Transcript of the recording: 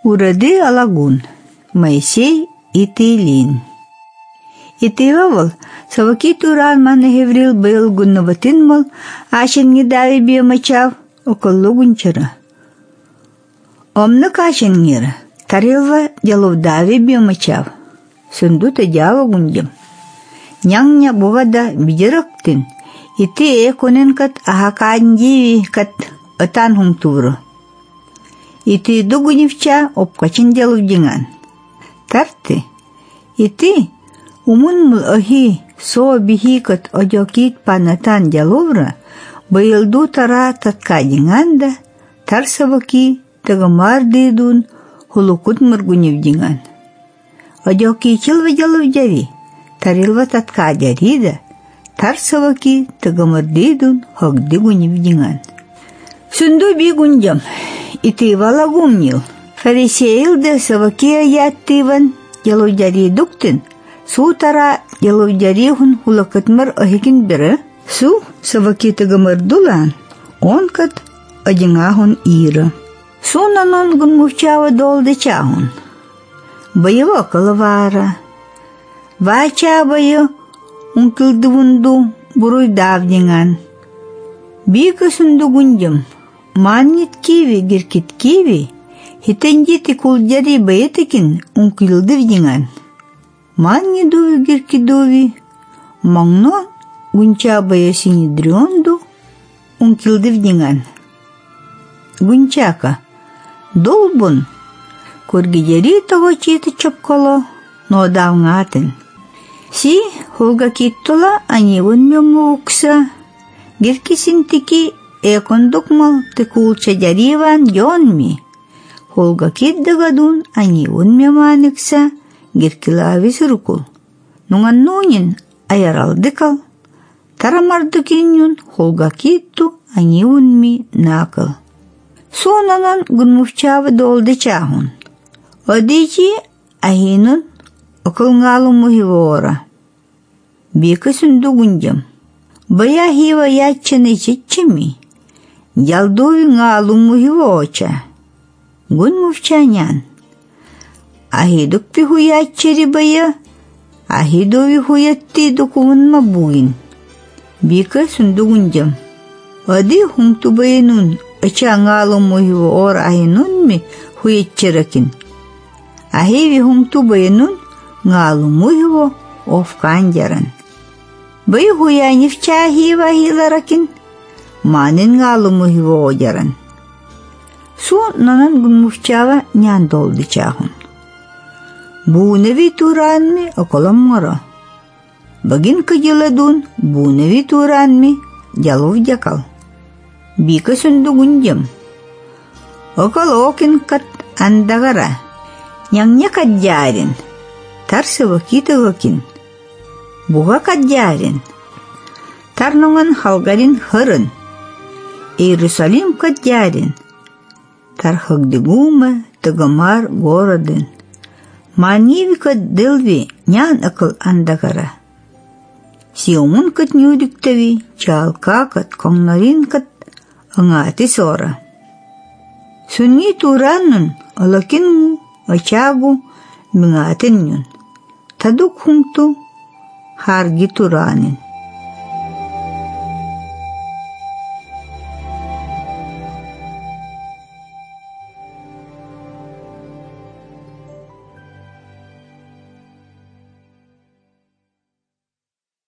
Урады алагун, Моисей и Тилин. И тывавал, саваки туран маны хеврил был гуннаватин мол, ашен гидави биомачав, около гунчара. Омна кашен гира, тарилва дяловдави биомачав, сундута дява гунджам. Няння бувада бидирактин, и ты конен кат ахакандживи кат атан хунтуру. И ты дугунивча обкачин дяловдинган. Тарты, и ты умун мул ахи со бихикат одёкит панатан дяловра, байлду тара таткадинганда, тарсаваки тагамар дидун хулукут мургунивдинган. Одёки чилва дяловдяви, тарилва таткадярида, тарсаваки тагамар дидун хагдигунивдинган. Сунду бигунджам, и ты валагумнил, фарисеил де саваки аяттиван, дяловдяри дуктин, сутара дяловдярихун хулакатмар ахикин биры, су саваки тагамар дулан, он кат адингахун ира. Сунанон гунмувчава долде чахун. Боево калавара. Вача бою ункилдувунду буруй давдинган. Бика сунду гунджам. Маннит киви гиркит киви. Хитенджити кулджари баятыкин ункилдывдинган. Манни дуви гирки дуви. Мангно гунча бая синедрионду ункилдывдинган. Гунчака. Долбун. Кургидери того чита чапкало, но давнгатен. Си холга киттола анивун мемукса. Гирки синтики экондукмал текулча жариван йонми. Холга киддагадун анивун меманикса гиркилави сурукул. Нунган нунин аяралдыкал. Тарамардукинюн холга китту анивунми накал. Сонанан гунмувчава долде чахун. Одичи ахинун околнгалу мухивора. Бика сунду гунджам. Бая хива яччаны чиччими. Ялдуви нгалу мухивоча. Гунмувчанян. Ахидук пиху яччери бая. Ахидуви хуятти дукувунма бугин. Бика сунду гунджам. Оди хунту баянун. Ача нгалу мухивора ахинунми хуятчеракин. Ахиви хунту баянун нгалу мухиво офканджаран. Бай хуянивча хива хиларакин, манин нгалу мухиво оджаран. Су нанан гунмувчава нян долди чахун. Буневи туранми околаммара. Багин каджаладун буневи туранми джалов джакал. Бика сунду гунджам. Околокин кат андагара. Няння каджарин. Тарсаваки тавакин. Буга каджарин. Тарнунган халгарин хырын. Иерусалим каджарин. Тархагдыгума тагамар городын. Маньеви кат дылви нян акыл андагара. Сиомун кат нюдиктави, чалка кат конгнарин кат ангати сора. Сунни тураннун алакин ачагу мingатин нюн. Тадук хунту харги туранин.